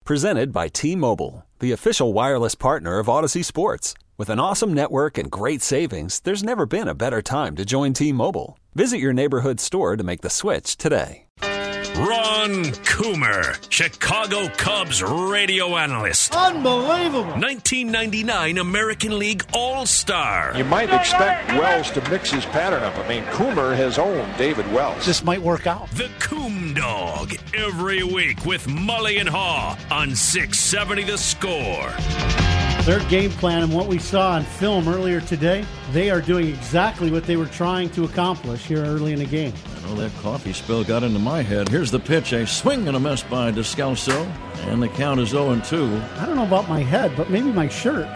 Presented by T-Mobile, the official wireless partner of Odyssey Sports. With an awesome network and great savings, there's never been a better time to join T-Mobile. Visit your neighborhood store to make the switch today. Ron Coomer, Chicago Cubs radio analyst. Unbelievable. 1999 American League All-Star. You might expect Wells to mix his pattern up. I mean, Coomer has owned David Wells. This might work out. The Coom Dog, every week with Mully and Haw on 670 The Score. Their game plan and what we saw on film earlier today, they are doing exactly what they were trying to accomplish here early in the game. I know that coffee spill got into my head. Here's the pitch, a swing and a miss by Descalso, and the count is 0-2. I don't know about my head, but maybe my shirt.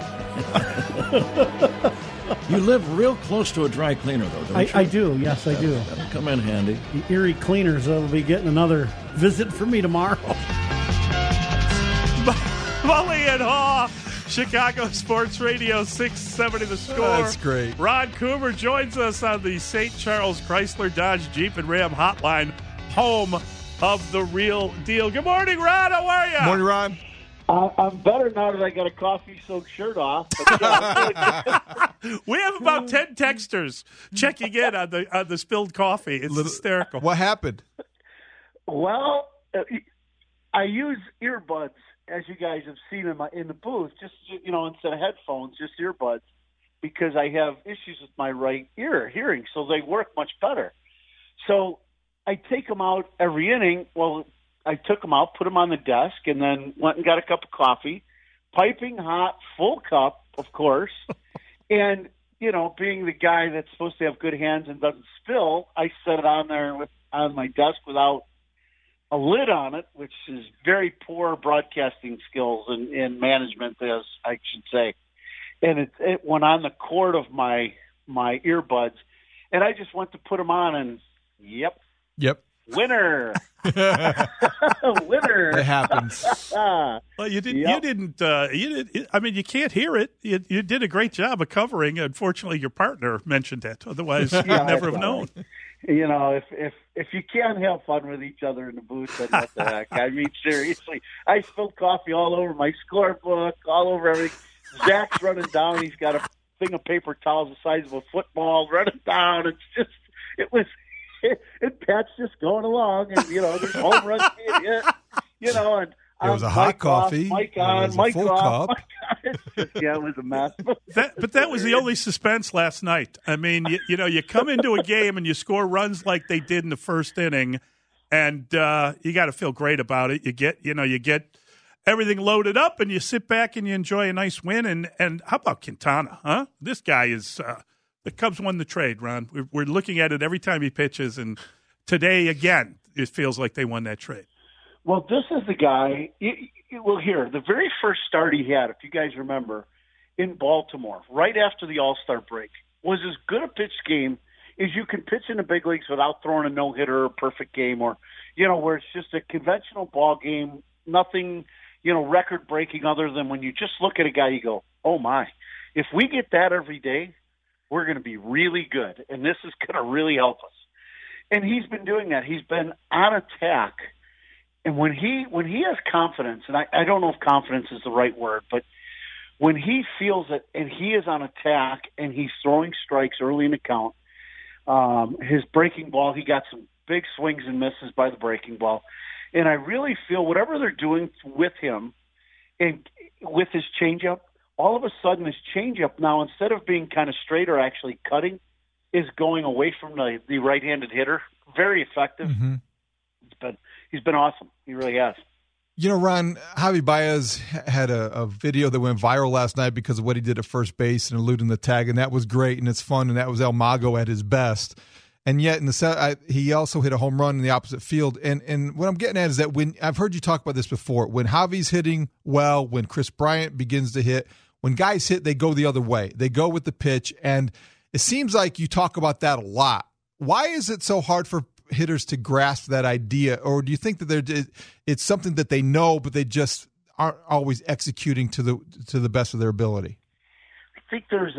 You live real close to a dry cleaner, though, don't you? I do, yes, I do. That'll come in handy. The Erie Cleaners will be getting another visit from me tomorrow. Mully and Haw, Chicago Sports Radio 670 The Score. That's great. Ron Coomer joins us on the St. Charles Chrysler Dodge Jeep and Ram hotline, home of the real deal. Good morning, Ron. How are you? Morning, Ron. I'm better now that I got a coffee-soaked shirt off. We have about 10 texters checking in on the spilled coffee. It's hysterical. What happened? Well, I use earbuds, as you guys have seen in the booth, just instead of headphones, just earbuds, because I have issues with my right ear hearing, so they work much better. So I take them out every inning. Well, I took them out, put them on the desk, and then went and got a cup of coffee, piping hot, full cup, of course. And, being the guy that's supposed to have good hands and doesn't spill, I set it on there on my desk without a lid on it, which is very poor broadcasting skills and management, as I should say. And it went on the cord of my earbuds, and I just went to put them on, and yep. Winner. Winner. It happens. Well, you didn't. I mean, you can't hear it. You did a great job of covering. Unfortunately, your partner mentioned it. Otherwise, you'd never have known. If you can't have fun with each other in the booth, then what the heck? I mean, seriously, I spilled coffee all over my scorebook, all over everything. Zach's running down. He's got a thing of paper towels the size of a football running down. And Pat's just going along, and there's home runs being hit, and it was a hot coffee. Mike on, Mike off. Cup. Yeah, it was a mess. But that was the only suspense last night. I mean, you come into a game and you score runs like they did in the first inning, and you got to feel great about it. You get everything loaded up, and you sit back and you enjoy a nice win. And how about Quintana? Huh? This guy is. The Cubs won the trade, Ron. We're looking at it every time he pitches, and today, again, it feels like they won that trade. Well, this is the guy. Here, the very first start he had, if you guys remember, in Baltimore, right after the All-Star break, was as good a pitch game as you can pitch in the big leagues without throwing a no-hitter or a perfect game, or, where it's just a conventional ball game, nothing, record-breaking other than when you just look at a guy, you go, oh, my. If we get that every day, we're going to be really good, and this is going to really help us. And he's been doing that. He's been on attack. And when he has confidence, and I don't know if confidence is the right word, but when he feels it and he is on attack and he's throwing strikes early in the count, his breaking ball, he got some big swings and misses by the breaking ball. And I really feel whatever they're doing with him and with his changeup, all of a sudden his changeup now, instead of being kind of straight or actually cutting, is going away from the right-handed hitter. Very effective. Mm-hmm. He's been awesome. He really has. Ron, Javi Baez had a video that went viral last night because of what he did at first base and eluding the tag, and that was great, and it's fun, and that was El Mago at his best. And yet, in the set, he also hit a home run in the opposite field. And what I'm getting at is that when I've heard you talk about this before, when Javi's hitting well, when Chris Bryant begins to hit, when guys hit, they go the other way. They go with the pitch, and it seems like you talk about that a lot. Why is it so hard for hitters to grasp that idea, or do you think that it's something that they know, but they just aren't always executing to the best of their ability? I think there's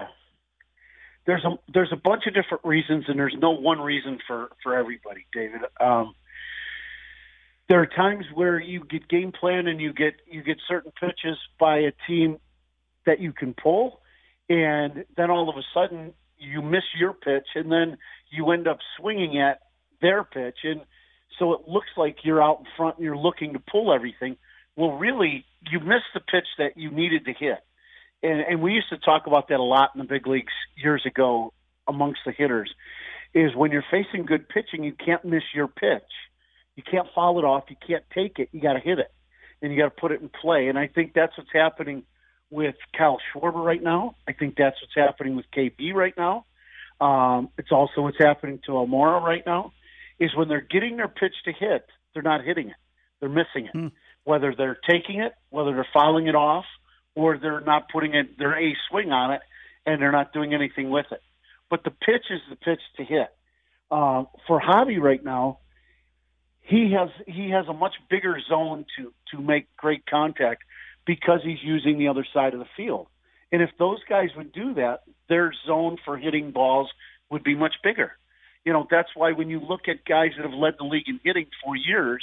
a bunch of different reasons, and there's no one reason for everybody, David. there are times where you get game plan and you get certain pitches by a team that you can pull, and then all of a sudden you miss your pitch, and then you end up swinging at their pitch, and so it looks like you're out in front and you're looking to pull everything. Well, really, you missed the pitch that you needed to hit. And we used to talk about that a lot in the big leagues years ago amongst the hitters, is when you're facing good pitching, you can't miss your pitch. You can't foul it off. You can't take it. You got to hit it, and you got to put it in play. And I think that's what's happening with Kyle Schwarber right now. I think that's what's happening with KB right now. It's also what's happening to Almora right now, is when they're getting their pitch to hit, they're not hitting it. They're missing it. Whether they're taking it, whether they're fouling it off, or they're not putting their A swing on it, and they're not doing anything with it. But the pitch is the pitch to hit. For Javi right now, he has a much bigger zone to make great contact because he's using the other side of the field. And if those guys would do that, their zone for hitting balls would be much bigger. You know, that's why when you look at guys that have led the league in hitting for years,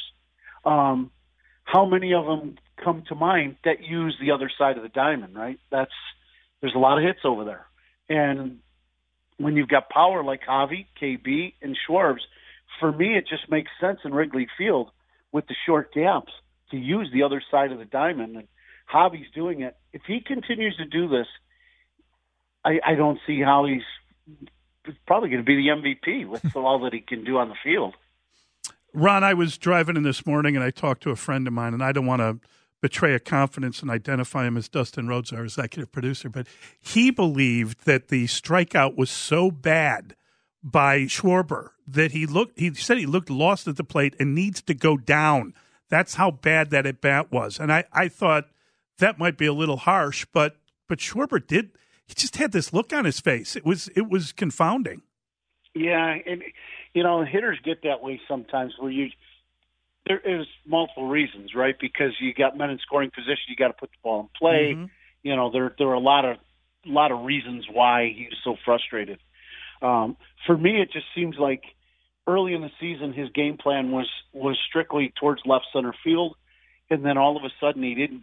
how many of them come to mind that use the other side of the diamond, right? There's a lot of hits over there. And when you've got power like Javi, KB, and Schwarbs, for me it just makes sense in Wrigley Field with the short gaps to use the other side of the diamond. And Javi's doing it. If he continues to do this, I don't see how he's probably going to be the MVP with all that he can do on the field. Ron, I was driving in this morning, and I talked to a friend of mine, and I don't want to betray a confidence and identify him as Dustin Rhodes, our executive producer, but he believed that the strikeout was so bad by Schwarber that he said he looked lost at the plate and needs to go down. That's how bad that at bat was. And I thought that might be a little harsh, but Schwarber he just had this look on his face. It was confounding. Yeah, and hitters get that way sometimes where there is multiple reasons, right? Because you got men in scoring position, you got to put the ball in play. Mm-hmm. There are a lot of reasons why he's so frustrated. For me, it just seems like early in the season his game plan was strictly towards left center field, and then all of a sudden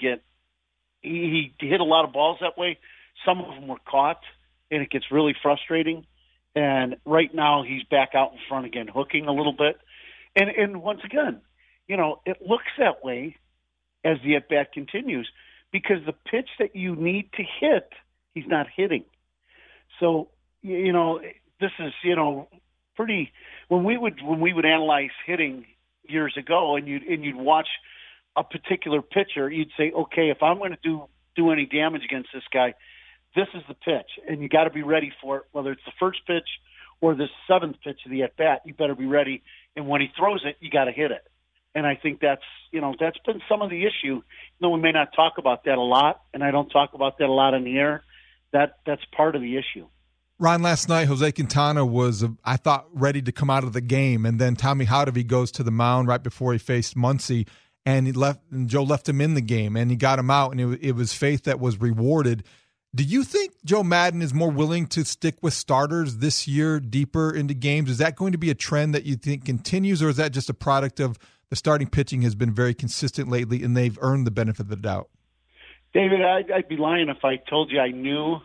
he hit a lot of balls that way. Some of them were caught, and it gets really frustrating. And right now he's back out in front again, hooking a little bit. And once again, it looks that way as the at-bat continues because the pitch that you need to hit, he's not hitting. So, this is, pretty – when we would analyze hitting years ago and you'd watch a particular pitcher, you'd say, okay, if I'm going to do any damage against this guy, this is the pitch, and you got to be ready for it, whether it's the first pitch or the seventh pitch of the at-bat. You better be ready, and when he throws it, you got to hit it. And I think that's been some of the issue. We may not talk about that a lot, and I don't talk about that a lot in the air. That's part of the issue. Ron, last night, Jose Quintana was, I thought, ready to come out of the game, and then Tommy Hottovy goes to the mound right before he faced Muncy, and Joe left him in the game, and he got him out, and it was faith that was rewarded. Do you think Joe Maddon is more willing to stick with starters this year deeper into games? Is that going to be a trend that you think continues, or is that just a product of the starting pitching has been very consistent lately and they've earned the benefit of the doubt? David, I'd be lying if I told you I knew.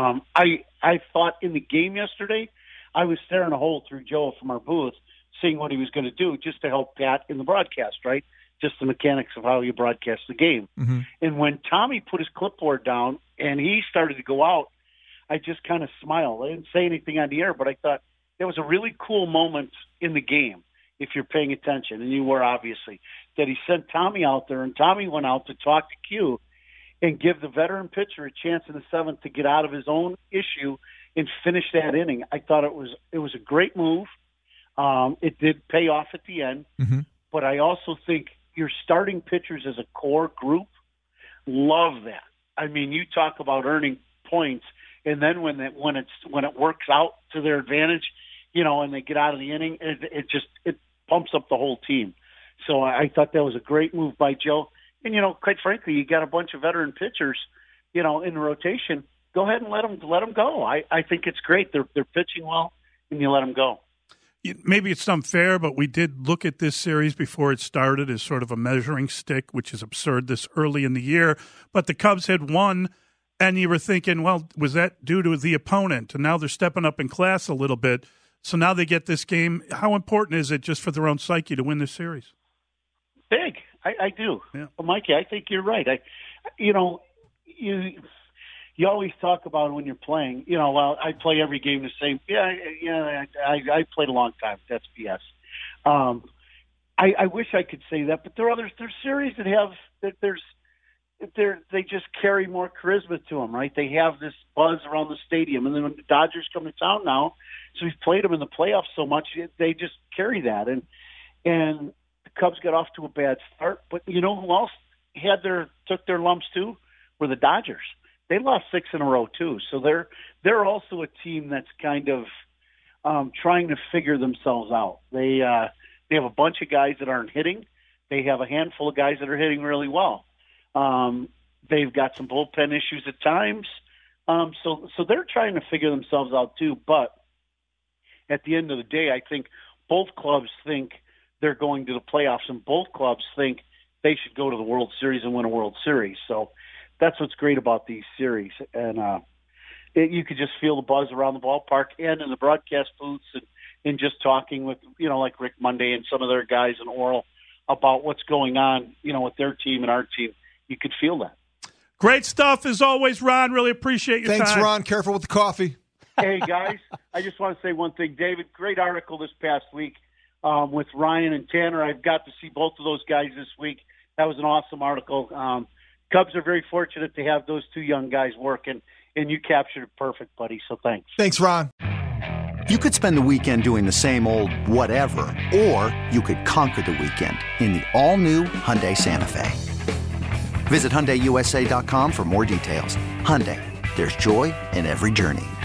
I thought in the game yesterday, I was staring a hole through Joe from our booth, seeing what he was going to do just to help Pat in the broadcast, right? Just the mechanics of how you broadcast the game. Mm-hmm. And when Tommy put his clipboard down and he started to go out, I just kind of smiled. I didn't say anything on the air, but I thought it was a really cool moment in the game, if you're paying attention, and you were obviously, that he sent Tommy out there, and Tommy went out to talk to Q and give the veteran pitcher a chance in the seventh to get out of his own issue and finish that inning. I thought it was a great move. It did pay off at the end, mm-hmm. But I also think your starting pitchers as a core group love that. I mean, you talk about earning points, and then when it works out to their advantage, and they get out of the inning, it pumps up the whole team. So I thought that was a great move by Joe. And quite frankly, you got a bunch of veteran pitchers, in the rotation. Go ahead and let them go. I think it's great. They're pitching well, and you let them go. maybe it's unfair, but we did look at this series before it started as sort of a measuring stick, which is absurd this early in the year. But the Cubs had won, and you were thinking, well, was that due to the opponent? And now they're stepping up in class a little bit. So now they get this game. How important is it just for their own psyche to win this series? Big. I do. Yeah. Well, Mikey, I think you're right. You always talk about when you're playing, well, I play every game the same. I played a long time. That's BS. I wish I could say that, but there are others. There's series that have they just carry more charisma to them, right? They have this buzz around the stadium, and then when the Dodgers come to town now, so we've played them in the playoffs so much, they just carry that. And the Cubs got off to a bad start, but who else took their lumps too? Were the Dodgers. They lost 6 in a row too, so they're also a team that's kind of trying to figure themselves out. They have a bunch of guys that aren't hitting. They have a handful of guys that are hitting really well. They've got some bullpen issues at times, so they're trying to figure themselves out too. But at the end of the day, I think both clubs think they're going to the playoffs, and both clubs think they should go to the World Series and win a World Series. So that's what's great about these series. And you could just feel the buzz around the ballpark and in the broadcast booths and just talking with, like Rick Monday and some of their guys in Oral about what's going on, with their team and our team. You could feel that. Great stuff as always, Ron. Really appreciate your time. Thanks, Ron. Careful with the coffee. Hey, guys, I just want to say one thing. David, great article this past week with Ryan and Tanner. I've got to see both of those guys this week. That was an awesome article. Cubs are very fortunate to have those two young guys working, and you captured it perfect, buddy, so thanks. Thanks, Ron. You could spend the weekend doing the same old whatever, or you could conquer the weekend in the all-new Hyundai Santa Fe. Visit HyundaiUSA.com for more details. Hyundai, there's joy in every journey.